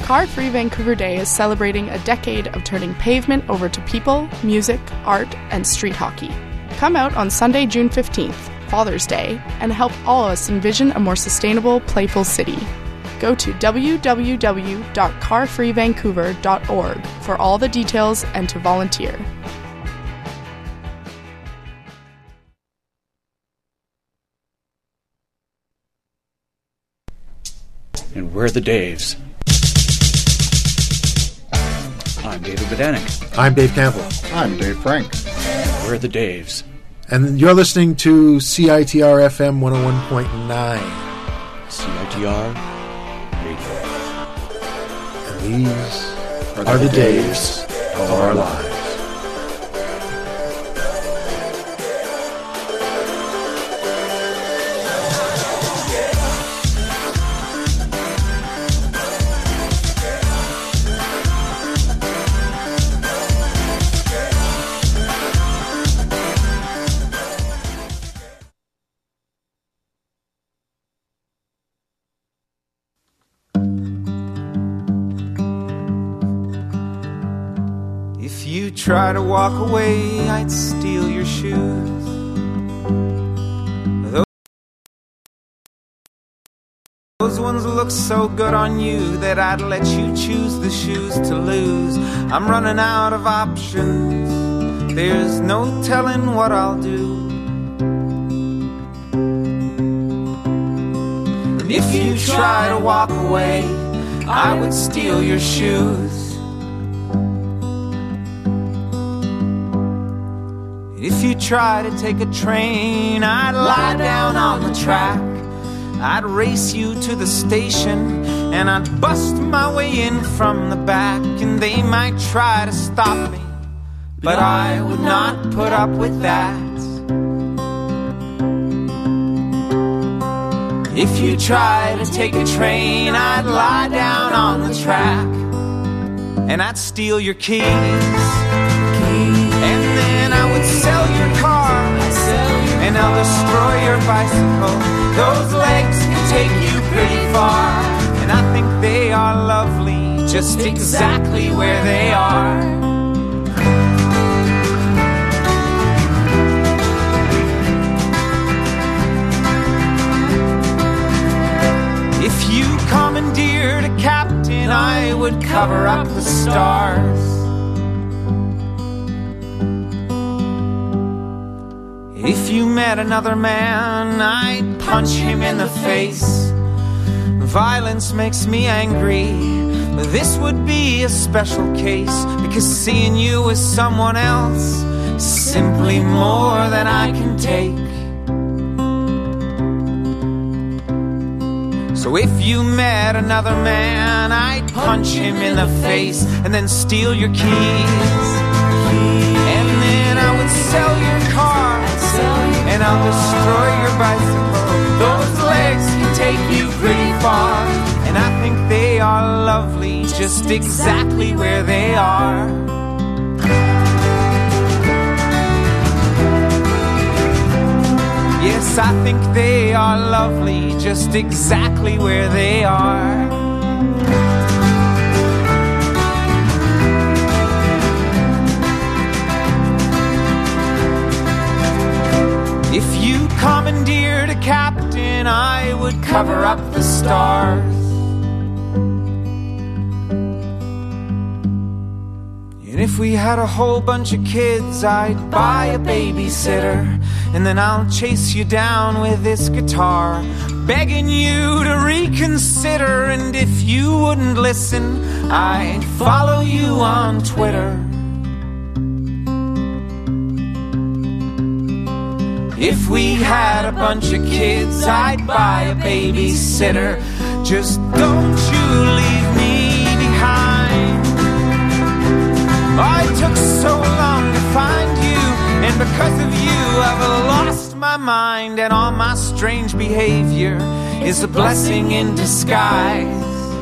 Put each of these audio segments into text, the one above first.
Car Free Vancouver Day is celebrating a decade of turning pavement over to people, music, art, and street hockey. Come out on Sunday, June 15th, Father's Day, and help all of us envision a more sustainable, playful city. Go to www.carfreevancouver.org for all the details and to volunteer. And we're the Daves. I'm David Bodanik. I'm Dave Campbell. I'm Dave Frank. We're the Daves. And you're listening to CITR FM 101.9. CITR Radio. And these are the Daves of our lives. Try to walk away, I'd steal your shoes. Those ones look so good on you that I'd let you choose the shoes to lose. I'm running out of options, there's no telling what I'll do. And if you try to walk away, I would steal your shoes. If you try to take a train, I'd lie down on the track. I'd race you to the station, and I'd bust my way in from the back. And they might try to stop me, but I would not put up with that. If you try to take a train, I'd lie down on the track, and I'd steal your keys. And then I would sell your car, and I'll destroy your bicycle. Those legs can take you pretty far, and I think they are lovely just exactly where they are. If you commandeered a captain, I would cover up the stars. If you met another man, I'd punch him in the face. Violence makes me angry, but this would be a special case, because seeing you with someone else is simply more than I can take. So if you met another man, I'd punch him in the face and then steal your keys. And then I would sell your car, and I'll destroy your bicycle. Those legs can take you pretty far, and I think they are lovely just exactly where they are. Yes, I think they are lovely just exactly where they are. If you commandeered a captain, I would cover up the stars. And if we had a whole bunch of kids, I'd buy a babysitter, and then I'll chase you down with this guitar, begging you to reconsider. And if you wouldn't listen, I'd follow you on Twitter. If we had a bunch of kids, I'd buy a babysitter. Just don't you leave me behind. I took so long to find you, and because of you I've lost my mind, and all my strange behavior is a blessing in disguise.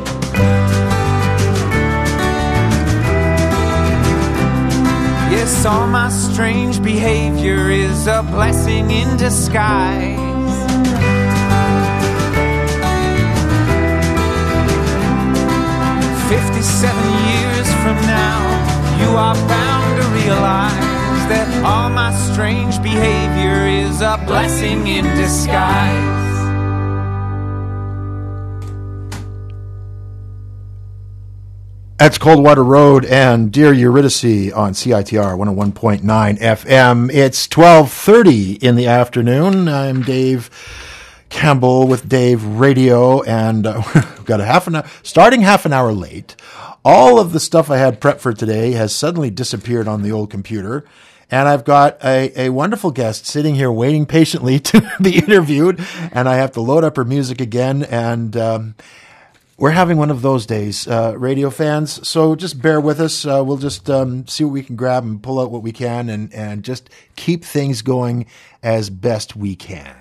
Yes, all my strange behavior is a blessing in disguise. 57 years from now, you are bound to realize that all my strange behavior is a blessing in disguise. That's Coldwater Road and Dear Eurydice on CITR 101.9 FM. It's 12:30 in the afternoon. I'm Dave Campbell with Dave Radio, and we've got starting half an hour late. All of the stuff I had prepped for today has suddenly disappeared on the old computer, and I've got a wonderful guest sitting here waiting patiently to be interviewed, and I have to load up her music again, and we're having one of those days, radio fans, so just bear with us. We'll just see what we can grab and pull out what we can and just keep things going as best we can.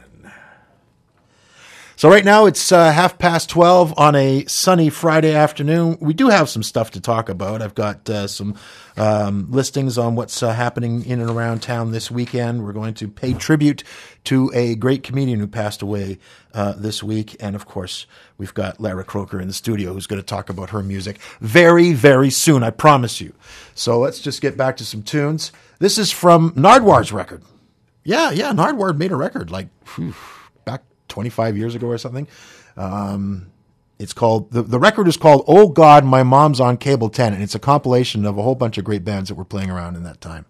So right now it's 12:30 on a sunny Friday afternoon. We do have some stuff to talk about. I've got some listings on what's happening in and around town this weekend. We're going to pay tribute to a great comedian who passed away this week. And, of course, we've got Lara Croker in the studio who's going to talk about her music very, very soon, I promise you. So let's just get back to some tunes. This is from Nardwuar's record. Yeah, Nardwuar made a record like back 25 years ago or something. It's called, the record is called Oh God, My Mom's on Cable 10, and it's a compilation of a whole bunch of great bands that were playing around in that time.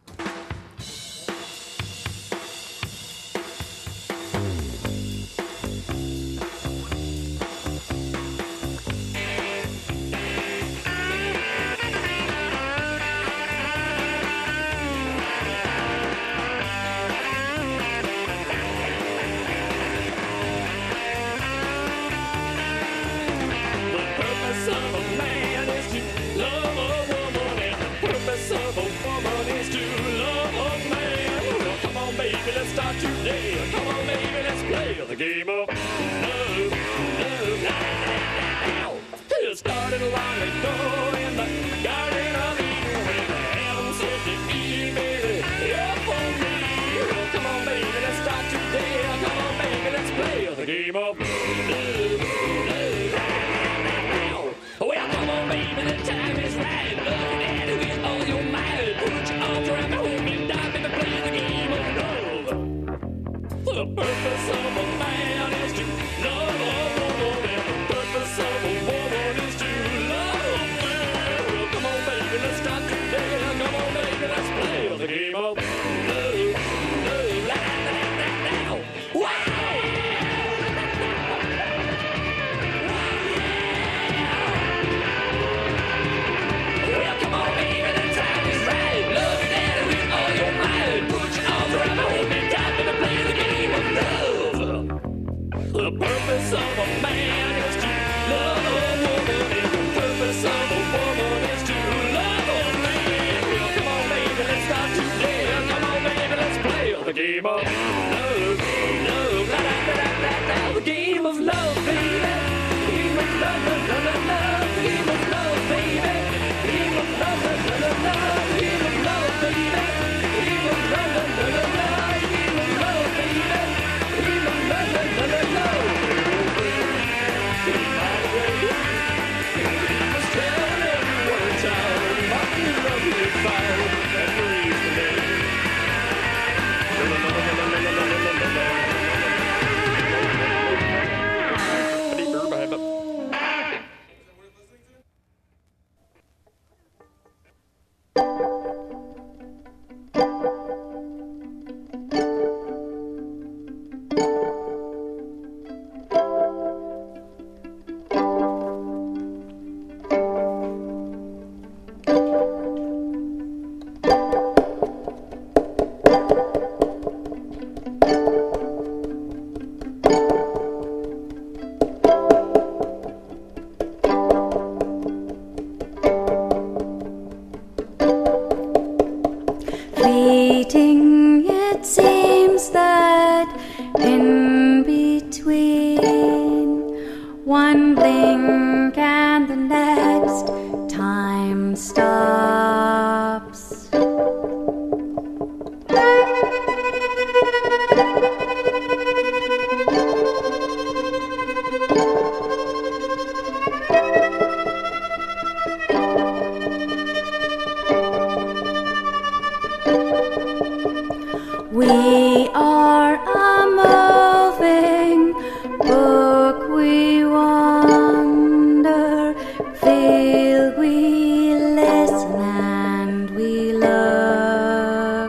We are a moving book. We wander, feel, we listen, and we look.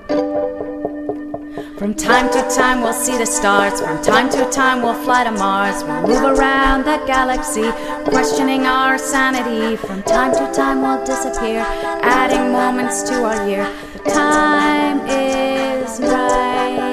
From time to time we'll see the stars. From time to time we'll fly to Mars. We'll move around the galaxy, questioning our sanity. From time to time we'll disappear, adding moments to our year. The time is right.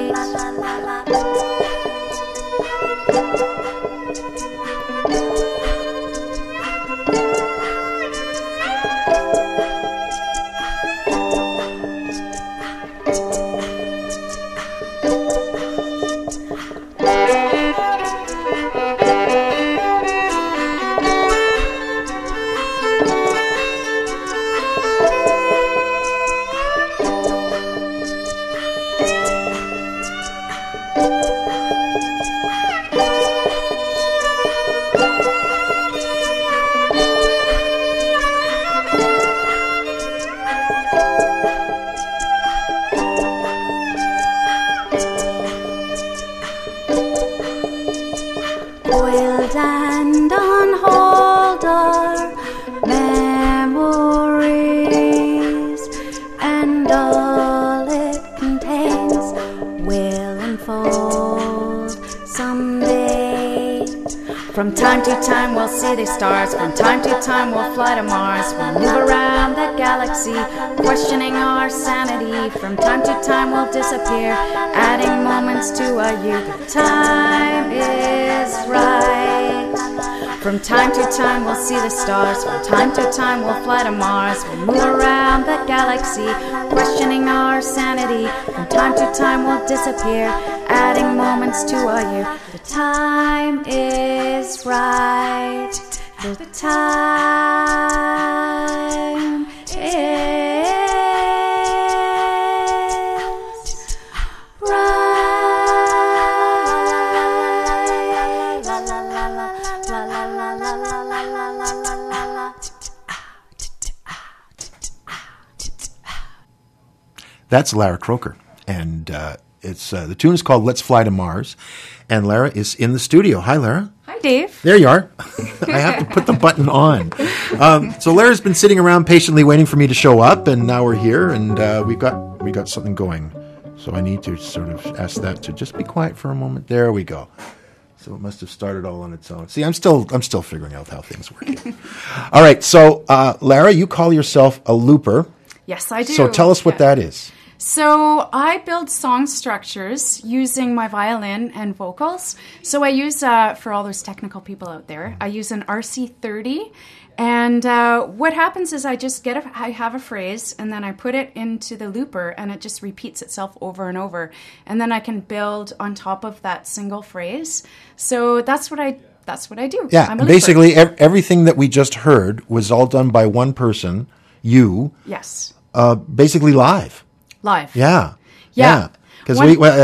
Boiled and unhold our memories, and all it contains will unfold someday. From time to time we'll see the stars. From time to time we'll fly to Mars. We'll move around the galaxy, questioning our sanity. From time to time we'll disappear, adding moments to our youth. The time is right. From time to time we'll see the stars. From time to time we'll fly to Mars. We'll move around the galaxy, questioning our sanity. From time to time we'll disappear, adding moments to our youth. The time is right. The time is right. La la la la la la la la la la la la la. That's Lara Croker, and it's the tune is called "Let's Fly to Mars," and Lara is in the studio. Hi, Lara. Hi, Dave. There you are. I have to put the button on. So Lara's been sitting around patiently waiting for me to show up, and now we're here, and we got something going. So I need to sort of ask that to just be quiet for a moment. There we go. So it must have started all on its own. See, I'm still figuring out how things work here. All right. So Lara, you call yourself a looper. Yes, I do. So tell us what that is. So I build song structures using my violin and vocals. So I use, for all those technical people out there, I use an RC30. And what happens is I have a phrase, and then I put it into the looper, and it just repeats itself over and over. And then I can build on top of that single phrase. So that's what I do. Yeah, I'm a basically everything that we just heard was all done by one person, you. Yes. Basically live. Live. Yeah. Yeah. Because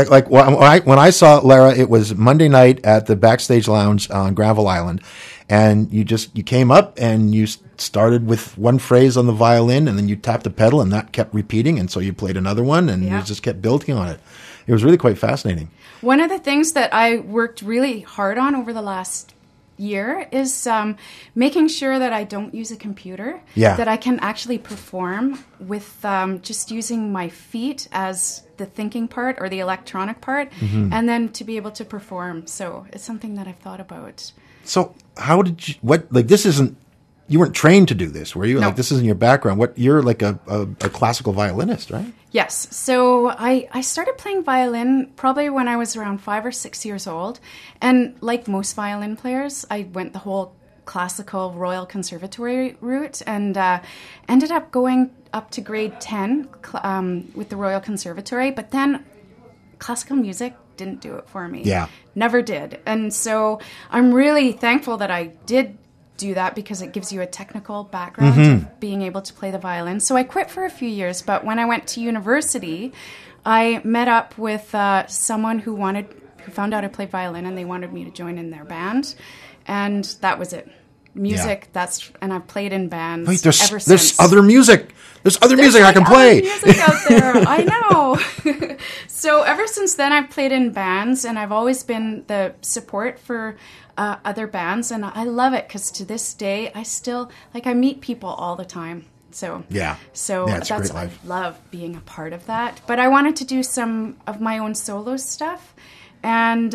when I saw Lara, it was Monday night at the Backstage Lounge on Granville Island, and you came up and you started with one phrase on the violin, and then you tapped the pedal, and that kept repeating, and so you played another one, and you just kept building on it. It was really quite fascinating. One of the things that I worked really hard on over the last year is making sure that I don't use a computer, that I can actually perform with just using my feet as the thinking part or the electronic part, and then to be able to perform. So it's something that I've thought about. So how did you, this isn't, you weren't trained to do this, were you? No. Like, this isn't your background. You're like a classical violinist, right? Yes. So I started playing violin probably when I was around 5 or 6 years old. And like most violin players, I went the whole classical Royal Conservatory route and ended up going up to grade 10 with the Royal Conservatory. But then classical music didn't do it for me. Yeah. Never did. And so I'm really thankful that I did do that, because it gives you a technical background of being able to play the violin. So I quit for a few years, but when I went to university, I met up with someone who found out I played violin, and they wanted me to join in their band, and that was it. music. And I've played in bands. Wait, ever there's since. other music. There's other music I can play. Other music out there. I know. So ever since then, I've played in bands, and I've always been the support for other bands, and I love it because to this day, I still I meet people all the time. So it's a great life. I love being a part of that. But I wanted to do some of my own solo stuff, and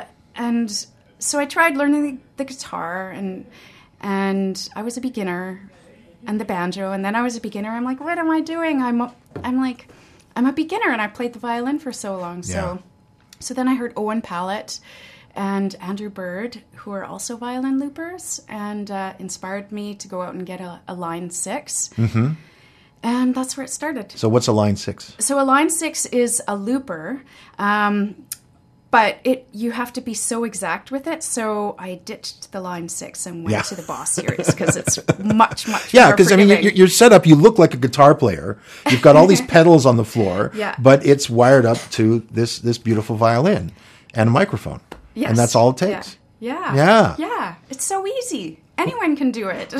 so I tried learning the guitar, and I was a beginner, and the banjo, and then I was a beginner. I'm like, what am I doing? I'm a beginner, and I played the violin for so long. So then I heard Owen Pallett and Andrew Bird, who are also violin loopers, and inspired me to go out and get a line 6. Mm-hmm. And that's where it started. So what's a line 6? So a line 6 is a looper, but you have to be so exact with it. So I ditched the line 6 and went to the Boss series because it's much more because I mean, you're set up. You look like a guitar player. You've got all these pedals on the floor, but it's wired up to this beautiful violin and a microphone. Yes. And that's all it takes. Yeah. It's so easy. Anyone can do it.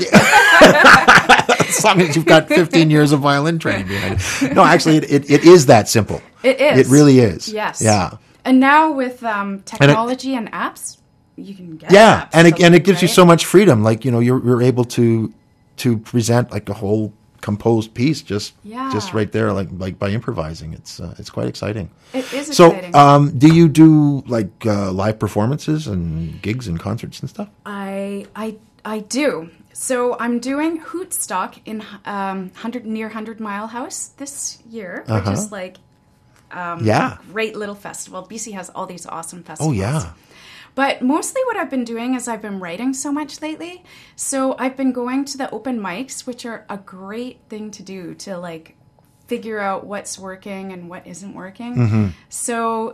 As long as you've got 15 years of violin training behind it. No, actually, it is that simple. It is. It really is. Yes. Yeah. And now with technology and apps, you can get apps. And it gives you so much freedom. Like, you're able to present like a whole composed piece just right there, like by improvising. It's quite exciting. It is exciting. So do you do like live performances and gigs and concerts and stuff? I do. So I'm doing Hootstock in near 100 Mile House this year, which is like great little festival. BC has all these awesome festivals. Oh yeah. But mostly what I've been doing is I've been writing so much lately. So I've been going to the open mics, which are a great thing to do to like figure out what's working and what isn't working. Mm-hmm. So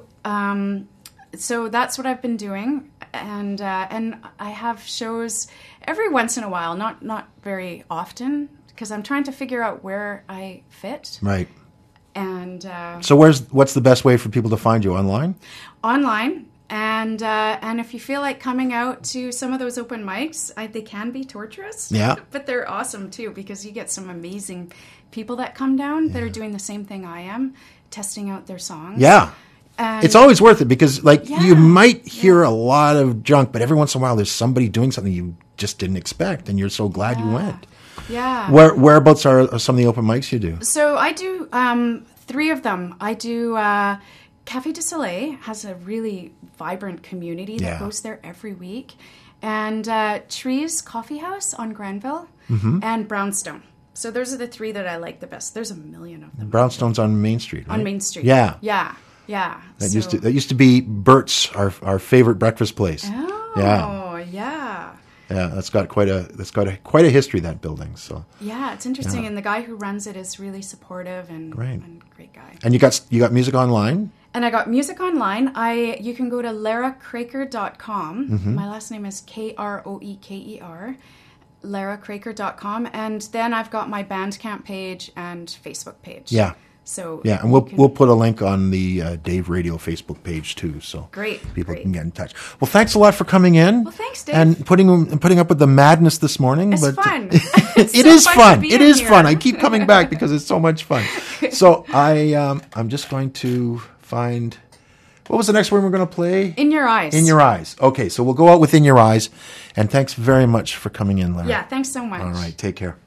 that's what I've been doing. And I have shows every once in a while, not very often, because I'm trying to figure out where I fit. Right. And so what's the best way for people to find you? Online? Online. And if you feel like coming out to some of those open mics, they can be torturous. Yeah. But they're awesome too, because you get some amazing people that come down that are doing the same thing I am, testing out their songs. Yeah. And it's always worth it because you might hear a lot of junk, but every once in a while there's somebody doing something you just didn't expect, and you're so glad you went. Yeah. Whereabouts are some of the open mics you do? So I do 3 of them. I do Café du Soleil has a really vibrant community that goes there every week. And Trees Coffee House on Granville and Brownstone. So those are the 3 that I like the best. There's a million of them. Brownstone's on Main Street, right? On Main Street. Yeah. Yeah. That used to be Bert's, our favorite breakfast place. Oh, yeah. Yeah, that's got quite a history, that building. So yeah, it's interesting, and the guy who runs it is really supportive and great guy. And you got music online? And I got music online. You can go to laracraker.com. Mm-hmm. My last name is Kroeker. laracraker.com, and then I've got my Bandcamp page and Facebook page. Yeah. So and we'll put a link on the Dave Radio Facebook page too, so people can get in touch. Well, thanks a lot for coming in. Well, thanks, Dave, and putting up with the madness this morning. It's fun. It is fun. It is fun. I keep coming back because it's so much fun. So I'm just going to find. What was the next one we're going to play? In Your Eyes. In Your Eyes. Okay, so we'll go out with In Your Eyes, and thanks very much for coming in, Larry. Yeah, thanks so much. All right, take care.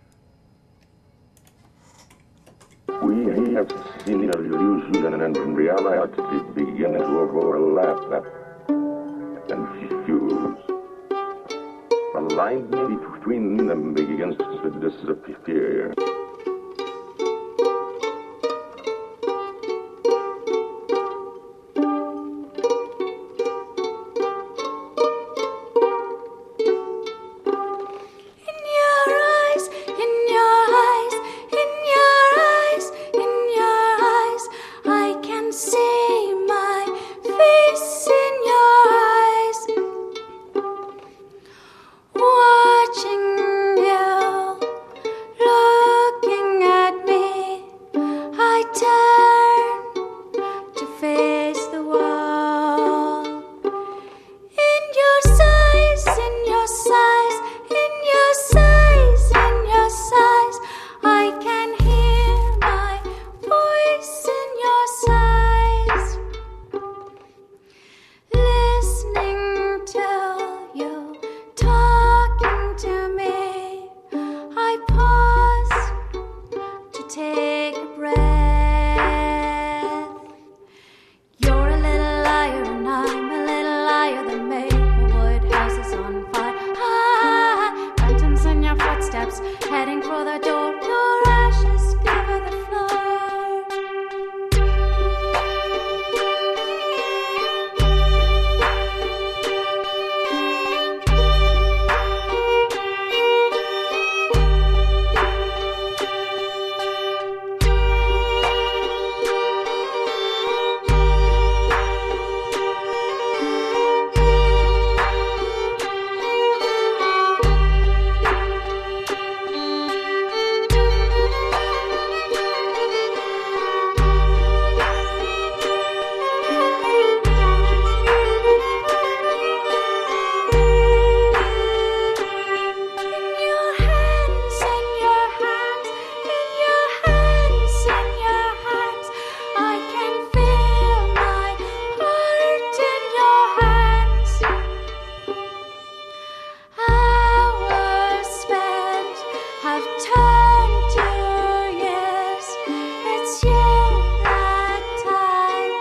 We have seen illusions and reality begin to overlap and fuse. The line between them begins to disappear. Watching you look It's you that time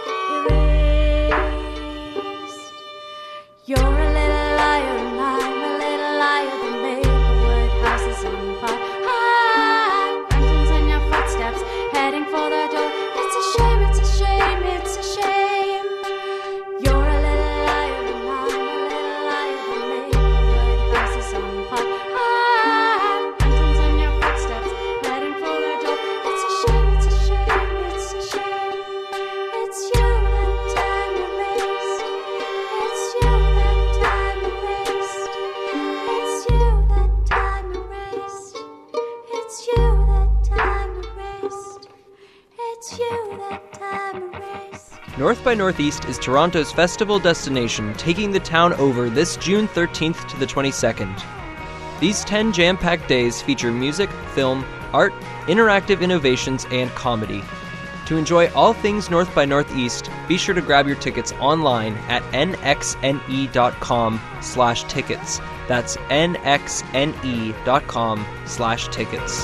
erased. You're a little liar and I'm a little liar. The neighborhood house is on fire. Mountains in your footsteps, heading for the door. It's a shame, it's a shame, it's a shame. You're a little liar and I'm a little liar. The neighborhood house is on fire. Mountains in your footsteps, heading for the door. It's a shame, it's a shame, it's a shame. It's you that time erased. It's you that time erased. It's you that time erased. It's you that time erased. It's you that time erased. North by Northeast is Toronto's festival destination, taking the town over this June 13th to the 22nd. These 10 jam-packed days feature music, film, art, interactive innovations, and comedy. To enjoy all things North by Northeast, be sure to grab your tickets online at nxne.com/tickets. That's nxne.com/tickets.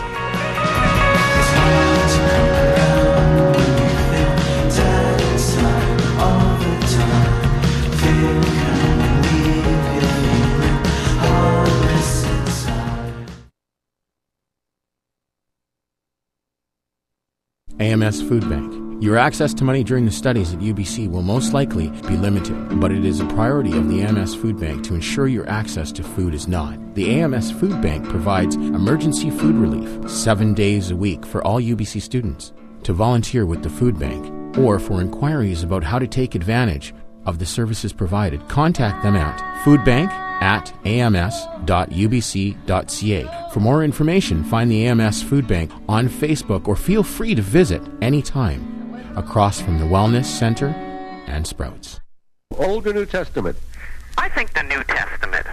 AMS Food Bank. Your access to money during the studies at UBC will most likely be limited, but it is a priority of the AMS Food Bank to ensure your access to food is not. The AMS Food Bank provides emergency food relief 7 days a week for all UBC students. To volunteer with the food bank, or for inquiries about how to take advantage of the services provided, contact them at foodbank@ams.ubc.ca. For more information, find the AMS Food Bank on Facebook or feel free to visit anytime across from the Wellness Center and Sprouts. Old or New Testament? I think the New Testament.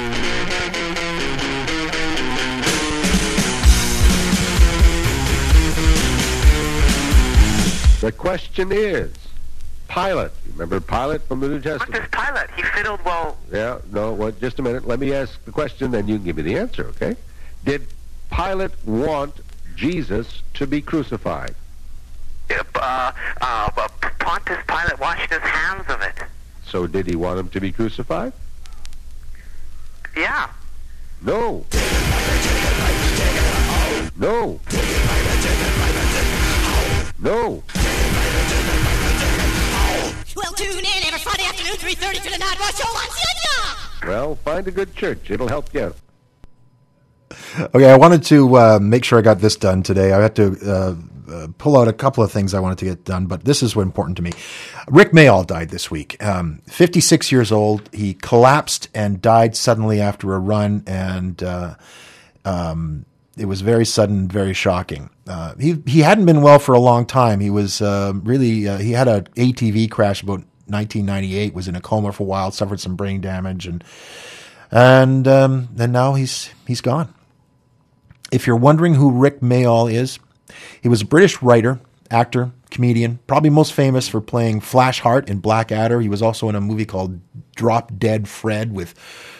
The question is, Pilate. You remember Pilate from the New Testament? What does Pilate? He fiddled well. Yeah, no, well, just a minute. Let me ask the question, then you can give me the answer, okay? Did Pilate want Jesus to be crucified? Pontius Pilate washed his hands of it. So did he want him to be crucified? Yeah. No. No. No. Well, tune in every Friday afternoon, 3:30 to the Night Rush Show on CITR. Well, find a good church. It'll help you out. Okay, I wanted to make sure I got this done today. I had to pull out a couple of things I wanted to get done, but this is what important to me. Rick Mayall died this week. 56 years old. He collapsed and died suddenly after a run, and it was very sudden, very shocking. He hadn't been well for a long time. He was he had an ATV crash about 1998, was in a coma for a while, suffered some brain damage, and now he's gone. If you're wondering who Rick Mayall is, he was a British writer, actor, comedian, probably most famous for playing Flash Hart in Blackadder. He was also in a movie called Drop Dead Fred with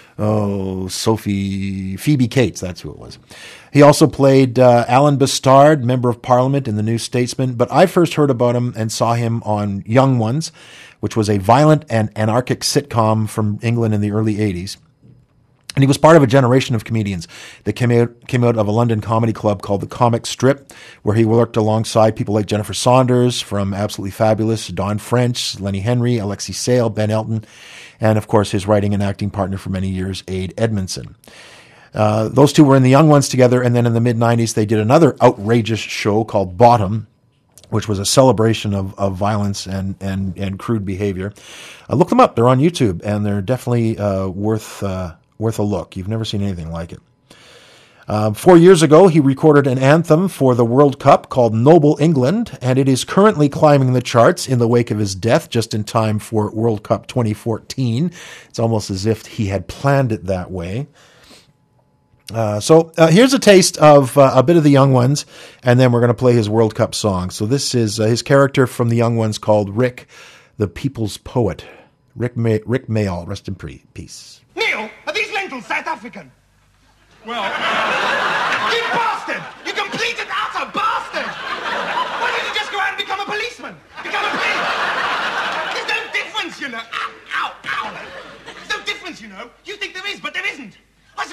Phoebe Cates, that's who it was. He also played Alan Bastard, Member of Parliament in The New Statesman, but I first heard about him and saw him on Young Ones, which was a violent and anarchic sitcom from England in the early 80s. And he was part of a generation of comedians that came out of a London comedy club called the Comic Strip, where he worked alongside people like Jennifer Saunders from Absolutely Fabulous, Don French, Lenny Henry, Alexei Sayle, Ben Elton, and of course his writing and acting partner for many years, Ade Edmondson. Those two were in the Young Ones together, and then in the mid-90s they did another outrageous show called Bottom, which was a celebration of violence and crude behavior. Look them up. They're on YouTube, and they're definitely worth a look. You've never seen anything like it. 4 years ago, he recorded an anthem for the World Cup called Noble England, and it is currently climbing the charts in the wake of his death, just in time for World Cup 2014. It's almost as if he had planned it that way. So here's a taste of a bit of the Young Ones, and then we're going to play his World Cup song. So this is his character from the Young Ones called Rick, the People's Poet. Rick Mayall, rest in peace. Neil, are these lentils South African? Well, you bastard! You complete and utter bastard! What do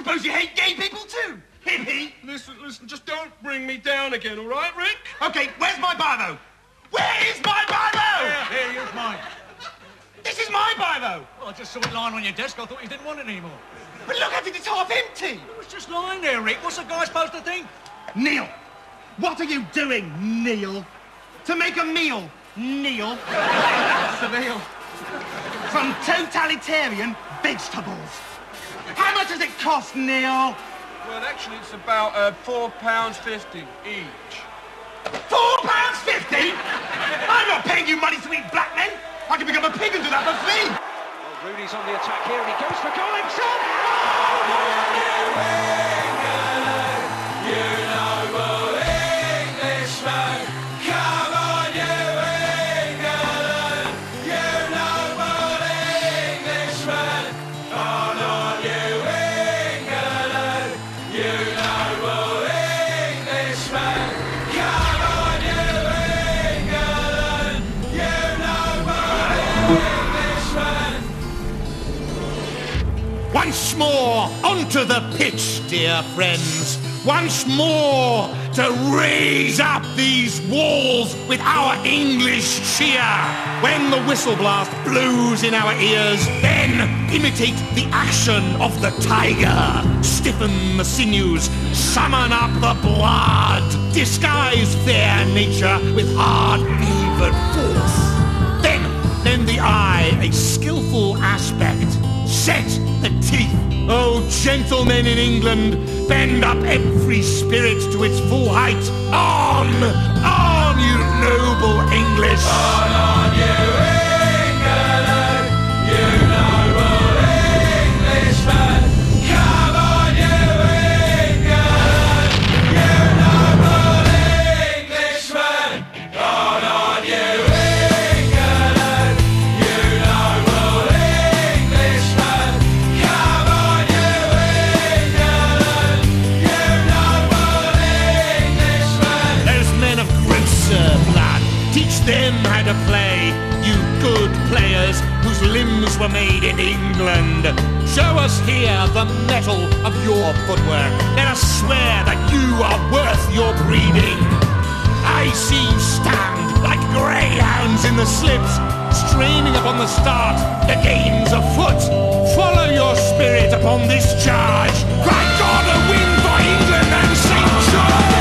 suppose you hate gay people too, hippie? Listen, just don't bring me down again, all right, Rick? Okay, where's my biro? Where is my biro? Here, here's mine. This is my biro. Well, I just saw it lying on your desk. I thought you didn't want it anymore. But look at it, it's half empty. It was just lying there, Rick. What's a guy supposed to think? Neil, what are you doing, Neil? To make a meal, Neil. What's the meal? From totalitarian vegetables. How much does it cost, Neil? Well, actually, it's about £4.50 each. £4.50? I'm not paying you money to eat black men. I can become a pig and do that for free. Well, Rudy's on the attack here, and he goes for goal himself. You noble Englishman, come on, you England. You noble Englishman, on you England. You noble Englishman, come on, you England. You noble Englishman. Once more, onto the pitch, dear friends. Once more, to raise up these walls with our English cheer. When the whistle blast blows in our ears, then imitate the action of the tiger. Stiffen the sinews, summon up the blood. Disguise fair nature with hard fevered force. Then the eye, a skillful aspect. Set the teeth. Oh, gentlemen in England, bend up every spirit to its full height. On, you noble English. On you England, you noble Englishman. Come on, you England, you noble Englishman. On you England, you noble Englishman. Come on, you England, you noble Englishman. Those men of grosser blood, teach them how to play, you good players whose limbs were made in England. Show us here the metal of your footwork. Let us swear that you are worth your breeding. I see you stand like greyhounds in the slips, straining upon the start. The game's afoot. Follow your spirit upon this charge. Cry God a win for England and St. George!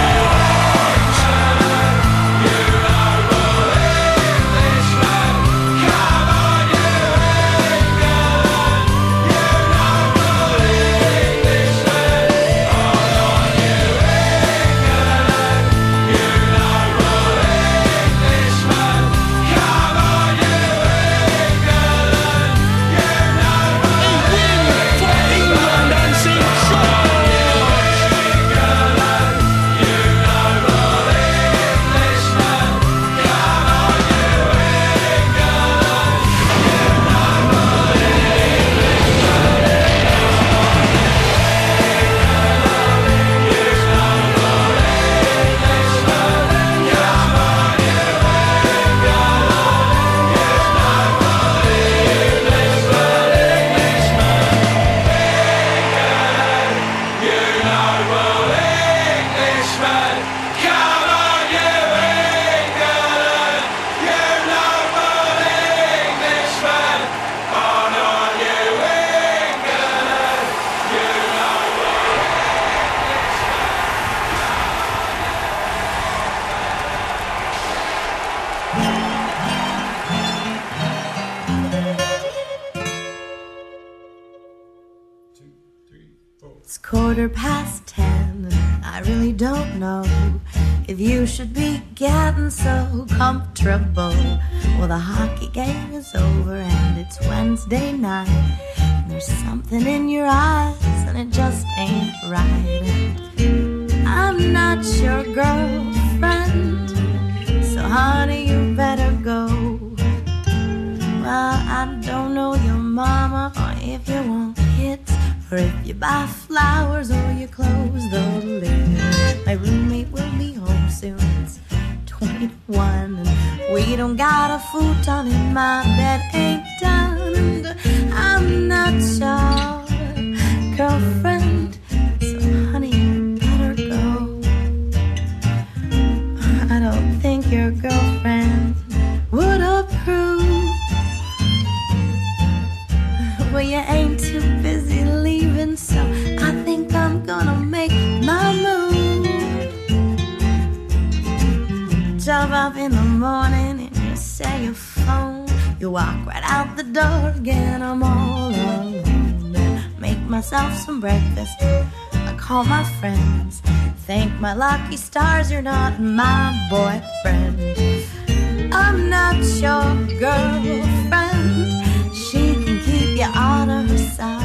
It's 10:15, and I really don't know if you should be getting so comfortable. Well, the hockey game is over and it's Wednesday night, and there's something in your eyes and it just ain't right. I'm not your girlfriend, so honey, you better go. Well, I don't know your mama, or if you want hits, or if you buy flowers or your clothes, though live. My roommate will be home soon, it's 21, and we don't got a futon in my bed, ain't done. And I'm not your girlfriend, I don't think your girlfriend would approve. Well, you ain't too busy leaving, so I think I'm gonna make my move. Jump up in the morning and you say your phone. You walk right out the door again, I'm all alone. Make myself some breakfast, I call my friends. Thank my lucky stars you're not my boyfriend. I'm not your girlfriend. She can keep you on her side.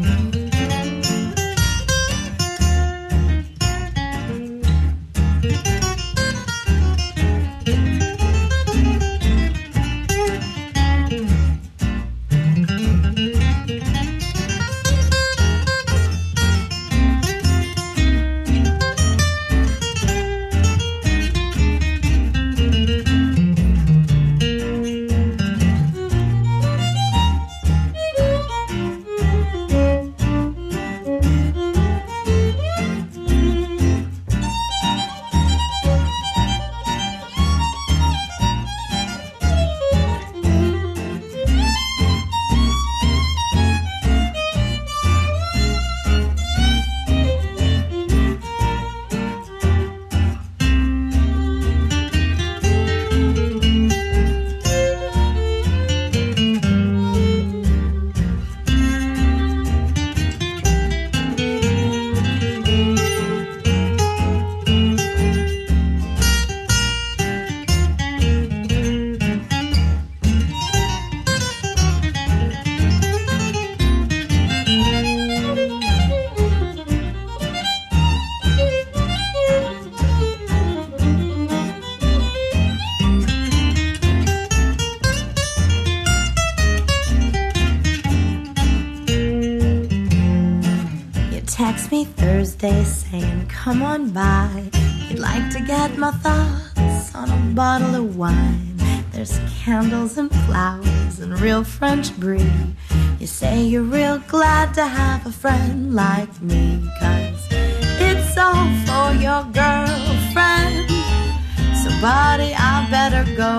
Text me Thursday saying come on by. You'd like to get my thoughts on a bottle of wine. There's candles and flowers and real French brie. You say you're real glad to have a friend like me, 'cause it's all for your girlfriend. So buddy, I better go.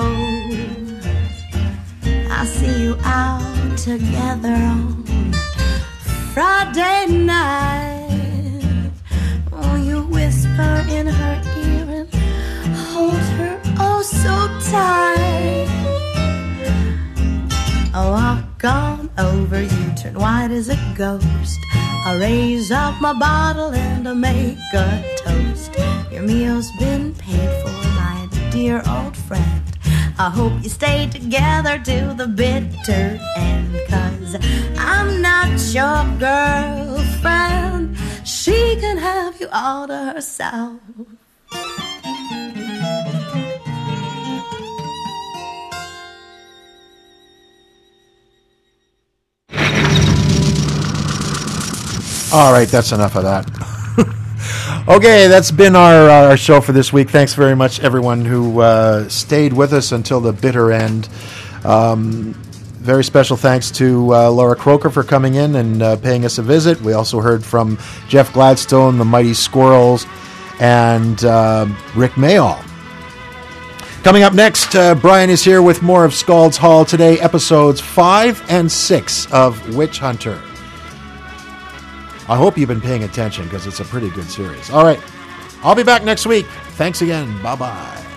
I'll see you out together on Friday night. Oh, you whisper in her ear and hold her oh so tight. Oh, I've gone over you, turn white as a ghost. I'll raise up my bottle and I'll make a toast. Your meal's been paid for, my dear old friend. I hope you stay together till the bitter end, 'cause I'm not your girlfriend. She can have you all to herself. All right, that's enough of that. Okay, that's been our show for this week. Thanks very much, everyone who stayed with us until the bitter end. Very special thanks to Laura Croker for coming in and paying us a visit. We also heard from Jeff Gladstone, the Mighty Squirrels, and Rick Mayall. Coming up next, Brian is here with more of Scald's Hall today, episodes 5 and 6 of Witch Hunter. I hope you've been paying attention because it's a pretty good series. All right, I'll be back next week. Thanks again. Bye-bye.